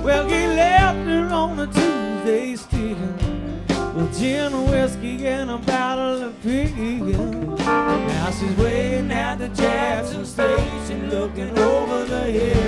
Well, he left her on a Tuesday stealing with gin, whiskey, and a bottle of beer. Now she's waiting at the Jackson station, looking over the hill.